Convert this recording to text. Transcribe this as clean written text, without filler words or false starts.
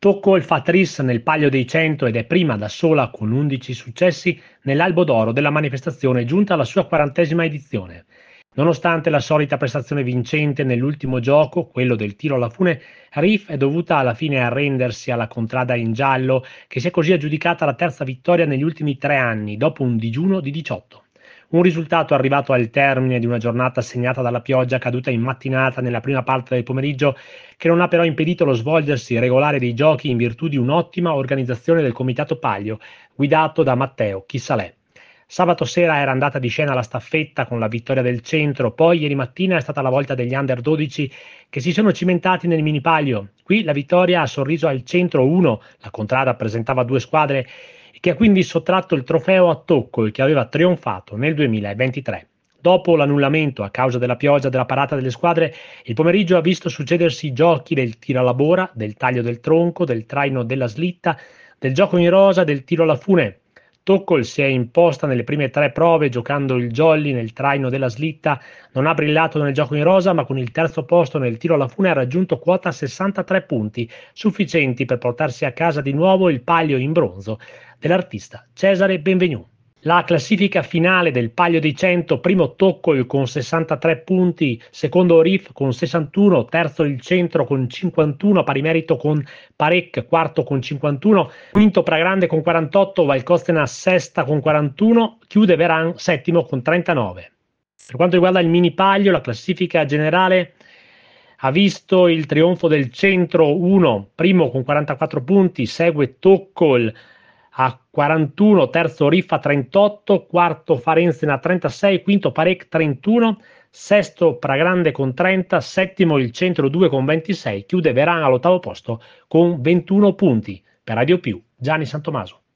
Tocco il fa tris nel Palio dei 100 ed è prima da sola con 11 successi nell'albo d'oro della manifestazione giunta alla sua 40ª edizione. Nonostante la solita prestazione vincente nell'ultimo gioco, quello del tiro alla fune, Reef è dovuta alla fine arrendersi alla contrada in giallo, che si è così aggiudicata la terza vittoria negli ultimi 3 anni, dopo un digiuno di 18. Un risultato arrivato al termine di una giornata segnata dalla pioggia caduta in mattinata nella prima parte del pomeriggio, che non ha però impedito lo svolgersi regolare dei giochi in virtù di un'ottima organizzazione del Comitato Palio, guidato da Matteo Chissalè. Sabato sera era andata di scena la staffetta con la vittoria del centro, poi ieri mattina è stata la volta degli under 12 che si sono cimentati nel mini palio. Qui la vittoria ha sorriso al centro 1, la contrada presentava due squadre e che ha quindi sottratto il trofeo a Tocco, che aveva trionfato nel 2023. Dopo l'annullamento a causa della pioggia della parata delle squadre, il pomeriggio ha visto succedersi i giochi del tiro alla bora, del taglio del tronco, del traino della slitta, del gioco in rosa, del tiro alla fune. Toccol si è imposta nelle prime 3 prove giocando il jolly nel traino della slitta, non ha brillato nel gioco in rosa, ma con il terzo posto nel tiro alla fune ha raggiunto quota 63 punti, sufficienti per portarsi a casa di nuovo il palio in bronzo dell'artista Cesare Benvenu. La classifica finale del Palio dei 100, primo Toccol con 63 punti, secondo Orif con 61, terzo il Centro con 51, pari merito con Parec, quarto con 51, quinto Pragrande con 48, Valcostena sesta con 41, chiude Veran settimo con 39. Per quanto riguarda il mini palio, la classifica generale ha visto il trionfo del Centro 1, primo con 44 punti, segue Toccol a 41, terzo Riffa 38, quarto Farenzen a 36, quinto Parec 31, sesto Pragrande con 30, settimo il Centro 2 con 26, chiude Veran all'8° posto con 21 punti. Per Radio Più, Gianni Santomaso.